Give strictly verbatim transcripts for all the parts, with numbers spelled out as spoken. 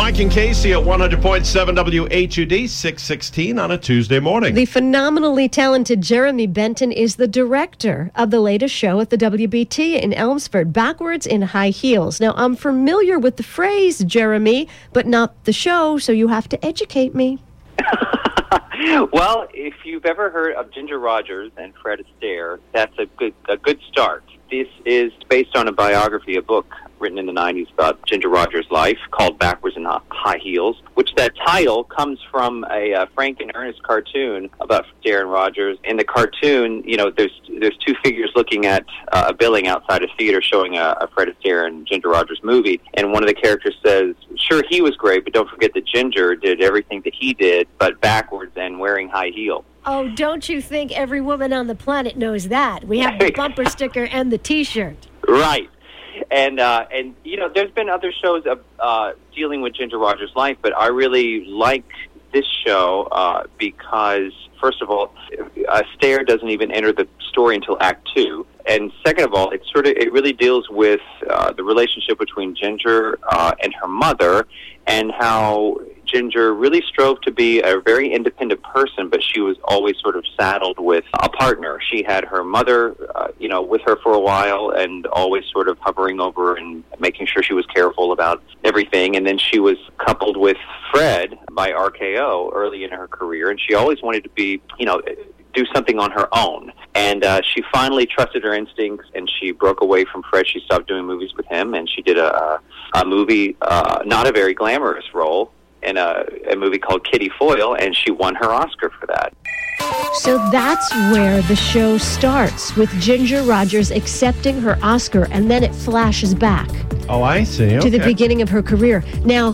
Mike and Casey at one hundred point seven W H U D, six sixteen on a Tuesday morning. The phenomenally talented Jeremy Benton is the director of the latest show at the W B T in Elmsford, Backwards in High Heels. Now, I'm familiar with the phrase, Jeremy, but not the show, so you have to educate me. Well, if you've ever heard of Ginger Rogers and Fred Astaire, that's a good a good start. This is based on a biography, a book written in the nineties about Ginger Rogers' life called Backwards in High Heels, which that title comes from a uh, Frank and Ernest cartoon about Astaire and Rogers. In the cartoon, you know, there's there's two figures looking at uh, a billing outside a theater showing a, a Fred Astaire and Ginger Rogers movie, and one of the characters says, sure, he was great, but don't forget that Ginger did everything that he did, but backwards and wearing high heels. Oh, don't you think every woman on the planet knows that? We have the bumper sticker and the T-shirt. Right. And, uh, and you know, there's been other shows of, uh, dealing with Ginger Rogers' life, but I really like this show uh, because, first of all, Astaire doesn't even enter the story until Act Two. And second of all, it sort of it really deals with uh, the relationship between Ginger uh, and her mother, and how Ginger really strove to be a very independent person, but she was always sort of saddled with a partner. She had her mother, uh, you know, with her for a while, and always sort of hovering over and making sure she was careful about everything. And then she was coupled with Fred by R K O early in her career, and she always wanted to be, you know, do something on her own. And uh, she finally trusted her instincts, and she broke away from Fred. She stopped doing movies with him, and she did a, a movie, uh, not a very glamorous role, in a, a movie called Kitty Foyle, and she won her Oscar for that. So that's where the show starts, with Ginger Rogers accepting her Oscar, and then it flashes back. Oh, I see. Okay. To the beginning of her career. Now,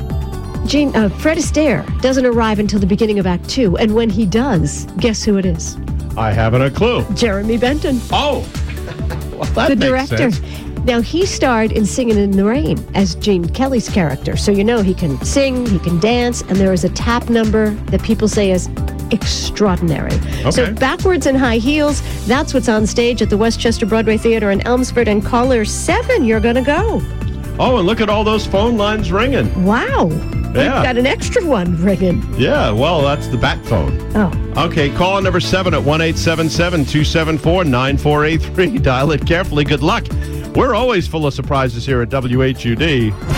Jean, uh, Fred Astaire doesn't arrive until the beginning of Act Two, and when he does, guess who it is? I haven't a clue. Jeremy Benton. Oh, well, that the makes director. sense. Now, he starred in Singin' in the Rain as Gene Kelly's character. So you know he can sing, he can dance, and there is a tap number that people say is extraordinary. Okay. So Backwards in High Heels, that's what's on stage at the Westchester Broadway Theater in Elmsford. And caller seven, you're going to go. Oh, and look at all those phone lines ringing. Wow. Yeah. We've got an extra one ringing. Yeah, well, that's the back phone. Oh. Okay, call number seven at one eight seven seven, two seven four, nine four eight three. Dial it carefully. Good luck. We're always full of surprises here at W H U D.